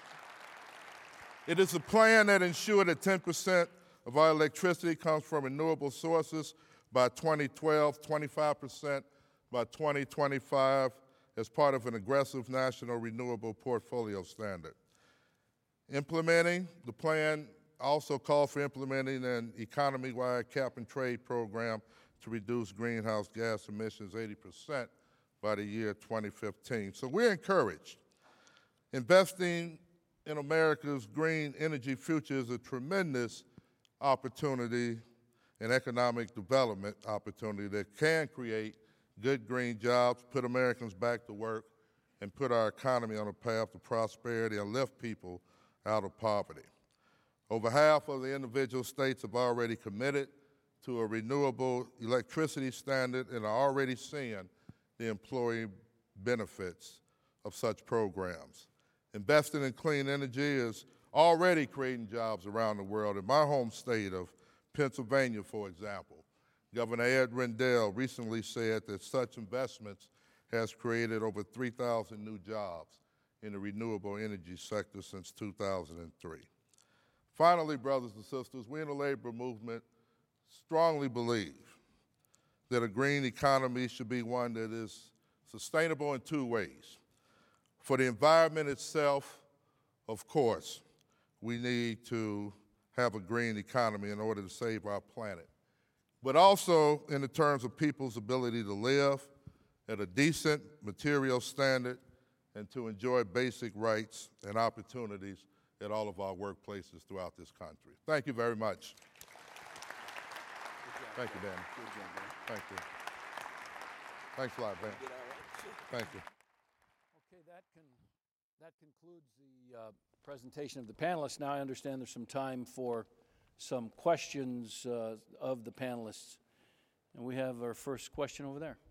a plan that ensures that 10% of our electricity comes from renewable sources by 2012, 25% by 2025 as part of an aggressive national renewable portfolio standard. Implementing the plan also calls for implementing an economy-wide cap-and-trade program to reduce greenhouse gas emissions 80% by the year 2015. So we're encouraged. Investing in America's green energy future is a tremendous opportunity, and economic development opportunity that can create good green jobs, put Americans back to work, and put our economy on a path to prosperity and lift people out of poverty. Over half of the individual states have already committed to a renewable electricity standard and are already seeing the employee benefits of such programs. Investing in clean energy is already creating jobs around the world. In my home state of Pennsylvania, for example, Governor Ed Rendell recently said that such investments has created over 3,000 new jobs in the renewable energy sector since 2003. Finally, brothers and sisters, we in the labor movement strongly believe that a green economy should be one that is sustainable in two ways. For the environment itself, of course, we need to have a green economy in order to save our planet. But also in the terms of people's ability to live at a decent material standard and to enjoy basic rights and opportunities at all of our workplaces throughout this country. Thank you very much. Thank you, Danny. Good job, man. Thank you. Thanks a lot, Ben. Thank you. Okay, that concludes the presentation of the panelists. Now I understand there's some time for some questions of the panelists. And we have our first question over there.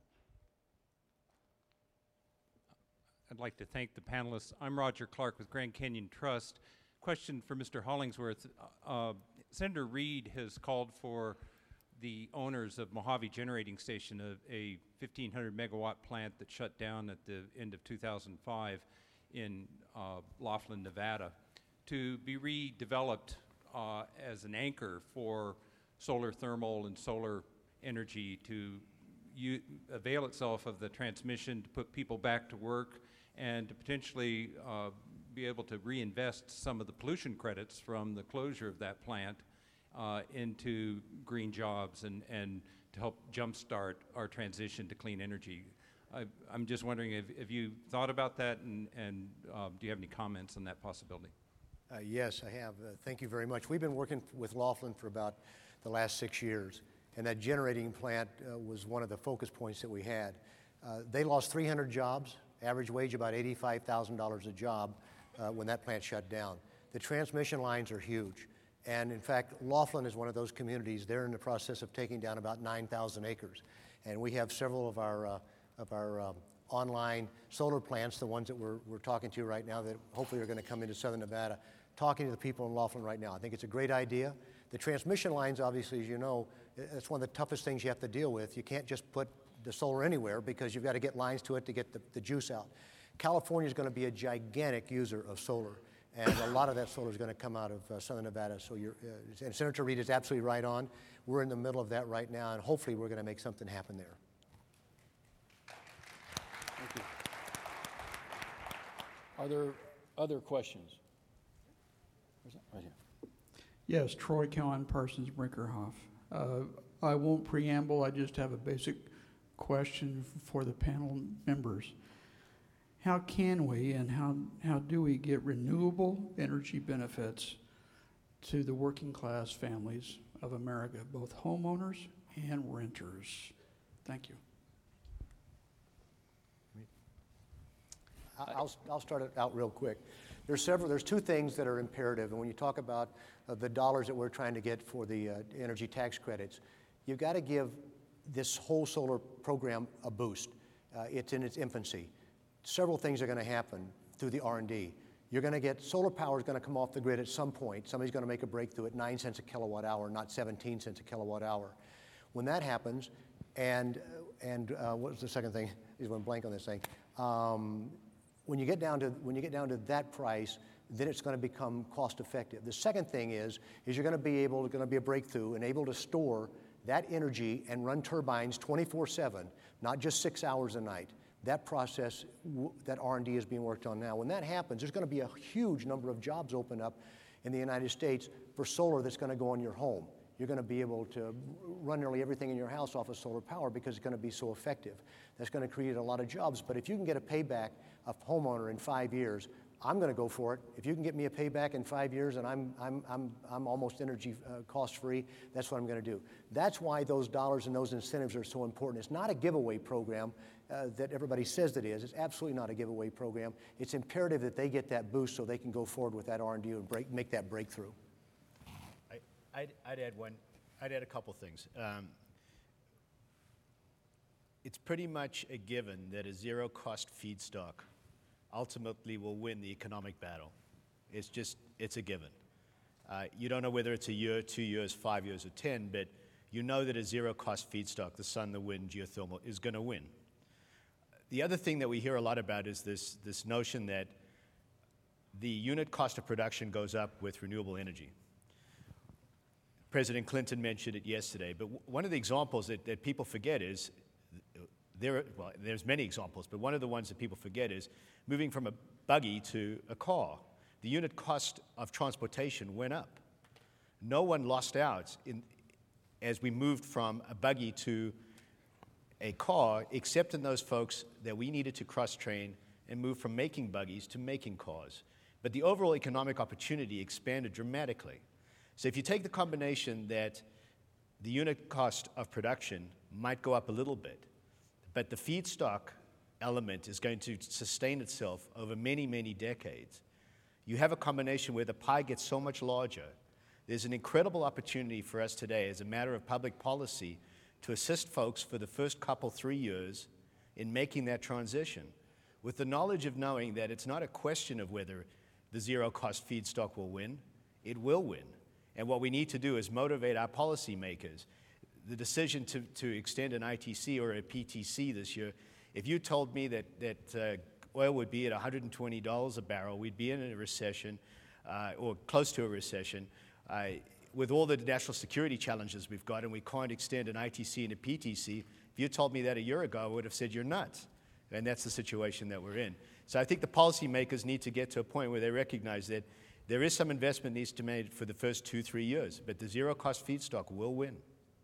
I'd like to thank the panelists. I'm Roger Clark with Grand Canyon Trust. Question for Mr. Hollingsworth. Senator Reid has called for the owners of Mojave Generating Station, a 1,500 megawatt plant that shut down at the end of 2005 in Laughlin, Nevada, to be redeveloped as an anchor for solar thermal and solar energy to avail itself of the transmission to put people back to work and to potentially be able to reinvest some of the pollution credits from the closure of that plant into green jobs and to help jumpstart our transition to clean energy. I'm just wondering if you thought about that and do you have any comments on that possibility? Yes, I have. Thank you very much. We've been working with Laughlin for about the last 6 years, and that generating plant was one of the focus points that we had. They lost 300 jobs, average wage about $85,000 a job when that plant shut down. The transmission lines are huge. And in fact, Laughlin is one of those communities. They're in the process of taking down about 9,000 acres. And we have several of our online solar plants, the ones that we're talking to right now that hopefully are going to come into Southern Nevada, talking to the people in Laughlin right now. I think it's a great idea. The transmission lines, obviously, as you know, it's one of the toughest things you have to deal with. You can't just put the solar anywhere because you've got to get lines to it to get the juice out. California is going to be a gigantic user of solar, and a lot of that solar is going to come out of Southern Nevada. So and Senator Reid is absolutely right on. We're in the middle of that right now, and hopefully we're going to make something happen there. Thank you. Are there other questions? Where's that? Right here. Yes, Troy Cowan, Parsons Brinkerhoff. I won't preamble, I just have a basic question for the panel members. How can we and how do we get renewable energy benefits to the working class families of America, both homeowners and renters? Thank you. I'll start it out real quick. There's two things that are imperative, and when you talk about the dollars that we're trying to get for the energy tax credits, you've got to give this whole solar program a boost. It's in its infancy. Several things are going to happen through the R&D. You're going to get solar power is going to come off the grid at some point. Somebody's going to make a breakthrough at 9 cents a kilowatt hour, not 17 cents a kilowatt hour. When that happens, and what was the second thing? I just went blank on this thing. When you get down to that price, then it's going to become cost effective. The second thing is you're going to be a breakthrough and able to store that energy and run turbines 24/7, not just 6 hours a night. That process, that R&D is being worked on now. When that happens, there's going to be a huge number of jobs open up in the United States for solar that's going to go on your home. You're going to be able to run nearly everything in your house off of solar power because it's going to be so effective. That's going to create a lot of jobs. But if you can get a payback of homeowner in 5 years, I'm going to go for it. If you can get me a payback in 5 years and I'm almost energy cost free, that's what I'm going to do. That's why those dollars and those incentives are so important. It's not a giveaway program that everybody says it is. It's absolutely not a giveaway program. It's imperative that they get that boost so they can go forward with that R&D and make that breakthrough. I'd add a couple things. It's pretty much a given that a zero-cost feedstock ultimately will win the economic battle. It's a given. You don't know whether it's a year, 2 years, 5 years, or 10, but you know that a zero-cost feedstock, the sun, the wind, geothermal, is going to win. The other thing that we hear a lot about is this notion that the unit cost of production goes up with renewable energy. President Clinton mentioned it yesterday, but one of the examples that people forget is, there's many examples, but one of the ones that people forget is moving from a buggy to a car. The unit cost of transportation went up. No one lost out as we moved from a buggy to a car, except in those folks that we needed to cross-train and move from making buggies to making cars. But the overall economic opportunity expanded dramatically. So if you take the combination that the unit cost of production might go up a little bit, but the feedstock element is going to sustain itself over many, many decades, you have a combination where the pie gets so much larger. There's an incredible opportunity for us today as a matter of public policy to assist folks for the first couple, 3 years in making that transition, with the knowledge of knowing that it's not a question of whether the zero-cost feedstock will win. It will win. And what we need to do is motivate our policymakers. The decision to extend an ITC or a PTC this year, if you told me that oil would be at $120 a barrel, we'd be in a recession or close to a recession, with all the national security challenges we've got, and we can't extend an ITC and a PTC, if you told me that a year ago, I would have said you're nuts. And that's the situation that we're in. So I think the policymakers need to get to a point where they recognize that there is some investment needs to be made for the first 2-3 years, but the zero-cost feedstock will win.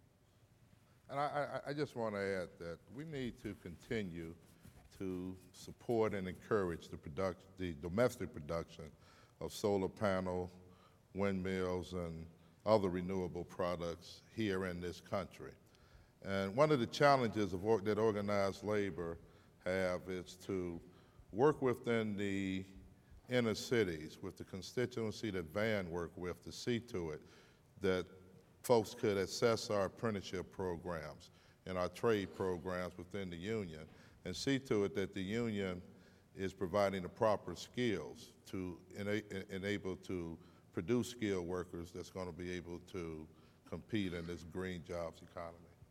And I just want to add that we need to continue to support and encourage the domestic production of solar panel, windmills, and other renewable products here in this country. And one of the challenges that organized labor have is to work within the inner cities with the constituency that Van worked with to see to it that folks could access our apprenticeship programs and our trade programs within the union, and see to it that the union is providing the proper skills to enable to produce skilled workers that's going to be able to compete in this green jobs economy.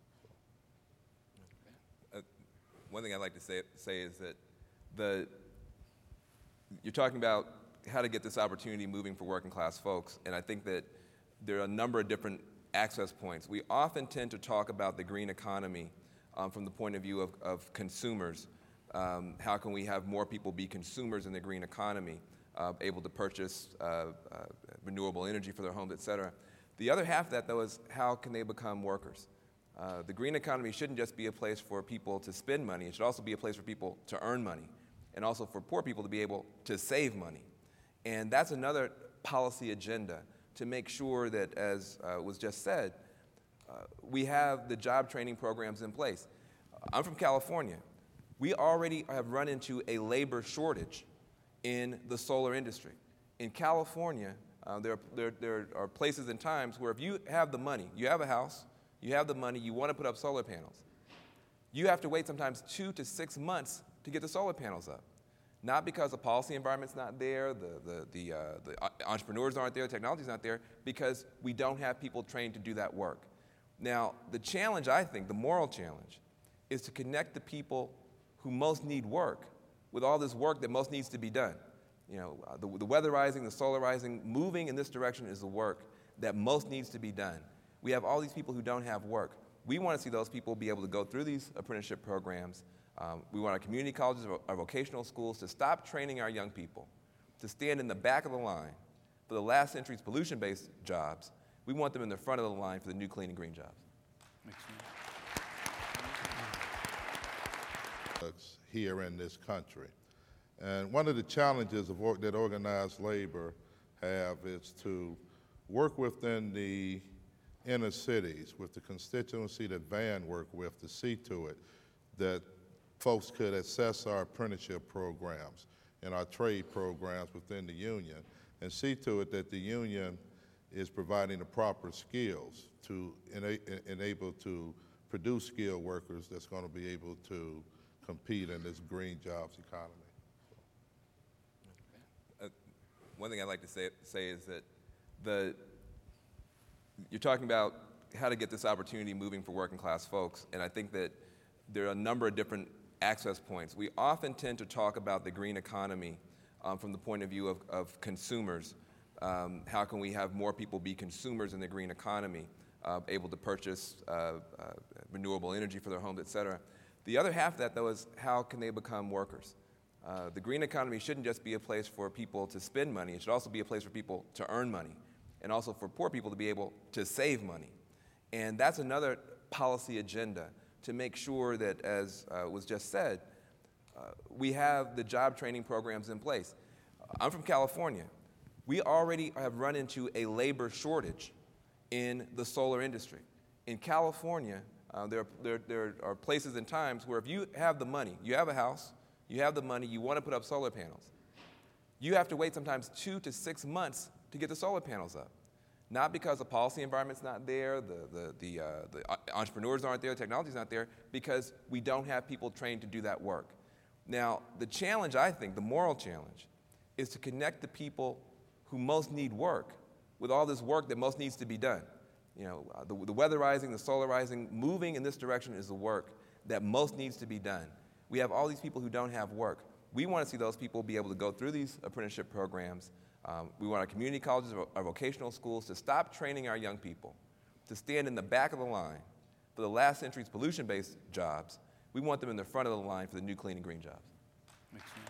One thing I'd like to say is that you're talking about how to get this opportunity moving for working class folks, and I think that there are a number of different access points. We often tend to talk about the green economy from the point of view of consumers. How can we have more people be consumers in the green economy, able to purchase renewable energy for their homes, et cetera. The other half of that, though, is how can they become workers? The green economy shouldn't just be a place for people to spend money. It should also be a place for people to earn money, and also for poor people to be able to save money. And that's another policy agenda to make sure that, as was just said, we have the job training programs in place. I'm from California. We already have run into a labor shortage in the solar industry. In California, there are places and times where if you have the money, you have a house, you have the money, you want to put up solar panels, you have to wait sometimes 2 to 6 months to get the solar panels up. Not because the policy environment's not there, the entrepreneurs aren't there, the technology's not there, because we don't have people trained to do that work. Now, the challenge, I think, the moral challenge, is to connect the people who most need work with all this work that most needs to be done. You know, the weatherizing, the solarizing, moving in this direction is the work that most needs to be done. We have all these people who don't have work. We want to see those people be able to go through these apprenticeship programs. We want our community colleges, our vocational schools to stop training our young people to stand in the back of the line for the last century's pollution-based jobs. We want them in the front of the line for the new clean and green jobs. Here in this country. And one of the challenges that organized labor have is to work within the inner cities with the constituency that Van worked with to see to it that folks could access our apprenticeship programs and our trade programs within the union, and see to it that the union is providing the proper skills to enable to produce skilled workers that's going to be able to compete in this green jobs economy. One thing I'd like to say is that you're talking about how to get this opportunity moving for working class folks, and I think that there are a number of different access points. We often tend to talk about the green economy from the point of view of consumers. How can we have more people be consumers in the green economy, able to purchase renewable energy for their homes, et cetera. The other half of that, though, is how can they become workers? The green economy shouldn't just be a place for people to spend money. It should also be a place for people to earn money, and also for poor people to be able to save money. And that's another policy agenda to make sure that, as was just said, we have the job training programs in place. I'm from California. We already have run into a labor shortage in the solar industry. In California, there are places and times where if you have the money, you have a house, you have the money, you want to put up solar panels, you have to wait sometimes 2 to 6 months to get the solar panels up. Not because the policy environment's not there, the entrepreneurs aren't there, the technology's not there, because we don't have people trained to do that work. Now, the challenge, I think, the moral challenge, is to connect the people who most need work with all this work that most needs to be done. You know, the weatherizing, the solarizing, moving in this direction is the work that most needs to be done. We have all these people who don't have work. We want to see those people be able to go through these apprenticeship programs. We want our community colleges, our vocational schools to stop training our young people to stand in the back of the line for the last century's pollution-based jobs. We want them in the front of the line for the new clean and green jobs. Makes sense.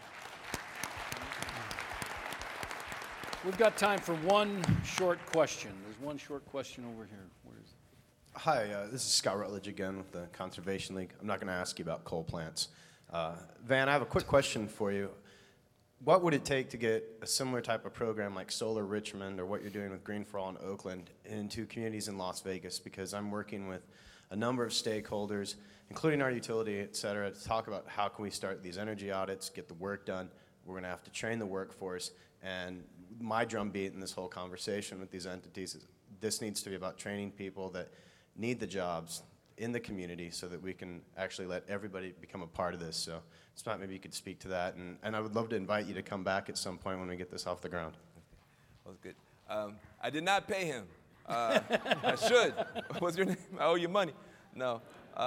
We've got time for one short question. There's one short question over here. Where is it? Hi, this is Scott Rutledge again with the Conservation League. I'm not going to ask you about coal plants. Van, I have a quick question for you. What would it take to get a similar type of program like Solar Richmond or what you're doing with Green for All in Oakland into communities in Las Vegas? Because I'm working with a number of stakeholders, including our utility, et cetera, to talk about how can we start these energy audits, get the work done. We're going to have to train the workforce. And my drumbeat in this whole conversation with these entities is this needs to be about training people that need the jobs in the community so that we can actually let everybody become a part of this. So, Scott, maybe you could speak to that. And I would love to invite you to come back at some point when we get this off the ground. That was good. I did not pay him. I should. What's your name? I owe you money. No.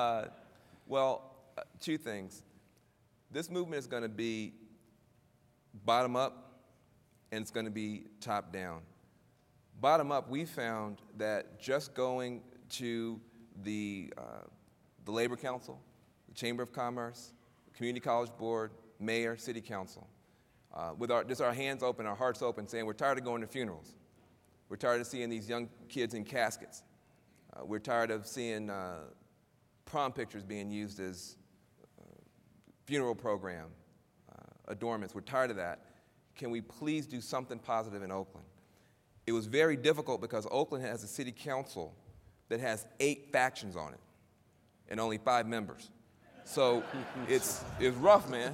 Two things. This movement is going to be bottom up, and it's going to be top down. Bottom up, we found that just going to the Labor Council, the Chamber of Commerce, the Community College Board, Mayor, City Council, with our hands open, our hearts open, saying we're tired of going to funerals. We're tired of seeing these young kids in caskets. We're tired of seeing prom pictures being used as funeral program adornments. We're tired of that. Can we please do something positive in Oakland? It was very difficult because Oakland has a city council that has 8 factions on it and only 5 members. So it's rough, man.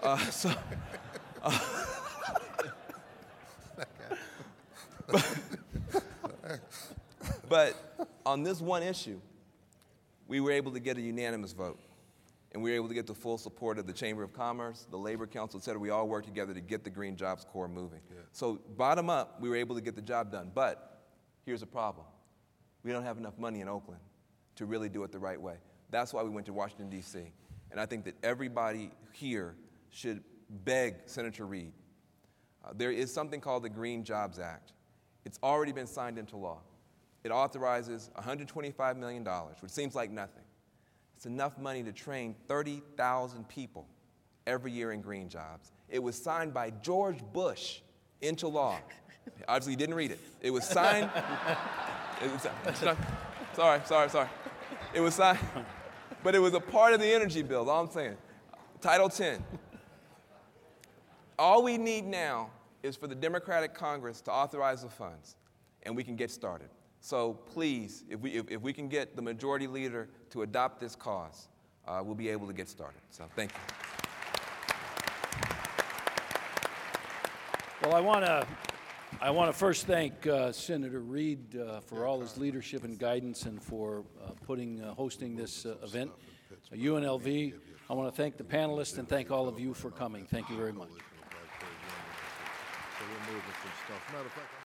But on this one issue, we were able to get a unanimous vote. And we were able to get the full support of the Chamber of Commerce, the Labor Council, et cetera. We all worked together to get the Green Jobs Corps moving. Yeah. So bottom up, we were able to get the job done. But here's a problem. We don't have enough money in Oakland to really do it the right way. That's why we went to Washington, D.C. And I think that everybody here should beg Senator Reid. There is something called the Green Jobs Act. It's already been signed into law. It authorizes $125 million, which seems like nothing. It's enough money to train 30,000 people every year in green jobs. It was signed by George Bush into law. Obviously, you didn't read it. It was signed. Sorry. It was signed, but it was a part of the energy bill, all I'm saying. Title 10. All we need now is for the Democratic Congress to authorize the funds, and we can get started. So please, if we can get the majority leader to adopt this cause, we'll be able to get started. So thank you. Well, I want to first thank Senator Reid for all his leadership and guidance and for hosting this event. UNLV, I want to thank the panelists and thank all of you for coming. Thank you very much.